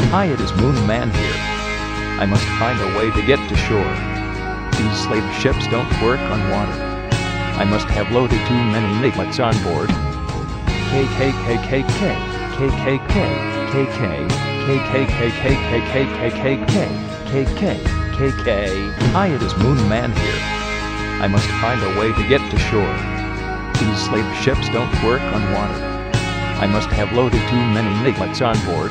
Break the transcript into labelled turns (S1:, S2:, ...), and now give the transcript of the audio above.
S1: Hi, it is Moon Man here. I must find a way to get to shore. These slave ships don't work on water. I must have loaded too many niglets on board. Hi, it is Moon Man here. I must find a way to get to shore. These slave ships don't work on water. I must have loaded too many niglets on board.